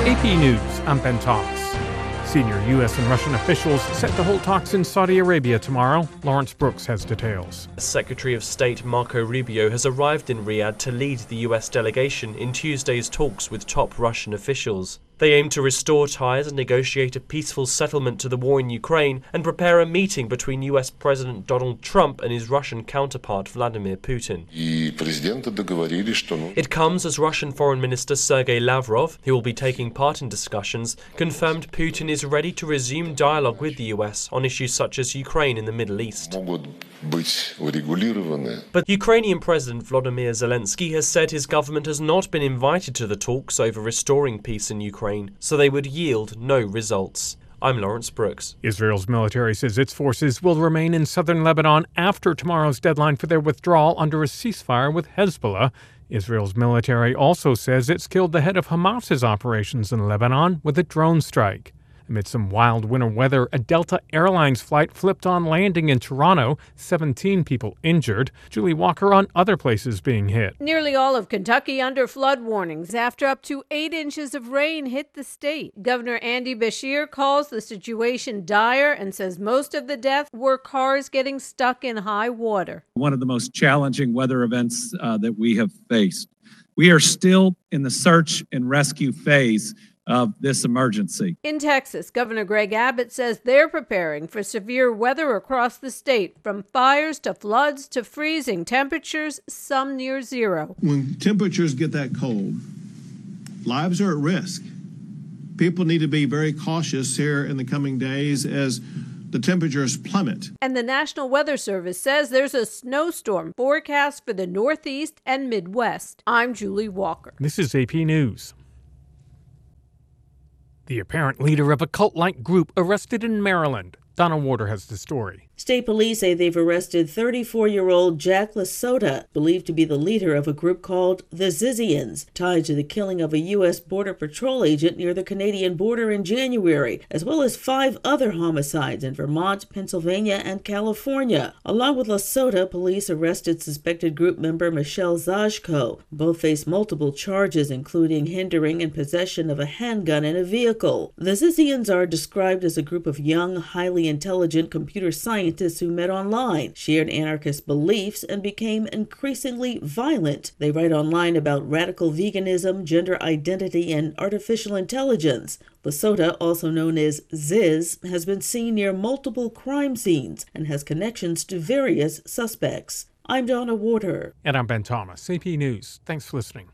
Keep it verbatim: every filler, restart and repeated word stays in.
A P News, I'm Ben Thomas. Senior U S and Russian officials set to hold talks in Saudi Arabia tomorrow. Lawrence Brooks has details. Secretary of State Marco Rubio has arrived in Riyadh to lead the U S delegation in Tuesday's talks with top Russian officials. They aim to restore ties and negotiate a peaceful settlement to the war in Ukraine and prepare a meeting between U S President Donald Trump and his Russian counterpart Vladimir Putin. It comes as Russian Foreign Minister Sergei Lavrov, who will be taking part in discussions, confirmed Putin is ready to resume dialogue with the U S on issues such as Ukraine and the Middle East. But Ukrainian President Volodymyr Zelensky has said his government has not been invited to the talks over restoring peace in Ukraine, so they would yield no results. I'm Lawrence Brooks. Israel's military says its forces will remain in southern Lebanon after tomorrow's deadline for their withdrawal under a ceasefire with Hezbollah. Israel's military also says it's killed the head of Hamas's operations in Lebanon with a drone strike. Amid some wild winter weather, a Delta Airlines flight flipped on landing in Toronto, seventeen people injured. Julie Walker on other places being hit. Nearly all of Kentucky under flood warnings after up to eight inches of rain hit the state. Governor Andy Beshear calls the situation dire and says most of the deaths were cars getting stuck in high water. One of the most challenging weather events uh, that we have faced. We are still in the search and rescue phase of this emergency. In Texas, Governor Greg Abbott says they're preparing for severe weather across the state, from fires to floods to freezing temperatures, some near zero. When temperatures get that cold, lives are at risk. People need to be very cautious here in the coming days as the temperatures plummet. And the National Weather Service says there's a snowstorm forecast for the Northeast and Midwest. I'm Julie Walker. This is A P News. The apparent leader of a cult-like group arrested in Maryland. Donna Warder has the story. State police say they've arrested thirty-four-year-old Jack Lasota, believed to be the leader of a group called the Zizians, tied to the killing of a U S Border Patrol agent near the Canadian border in January, as well as five other homicides in Vermont, Pennsylvania, and California. Along with Lasota, police arrested suspected group member Michelle Zajko. Both face multiple charges, including hindering and possession of a handgun in a vehicle. The Zizians are described as a group of young, highly intelligent computer scientists who met online, shared anarchist beliefs, and became increasingly violent. They write online about radical veganism, gender identity, and artificial intelligence. Lasota, also known as Ziz, has been seen near multiple crime scenes and has connections to various suspects. I'm Donna Warder. And I'm Ben Thomas, A P News. Thanks for listening.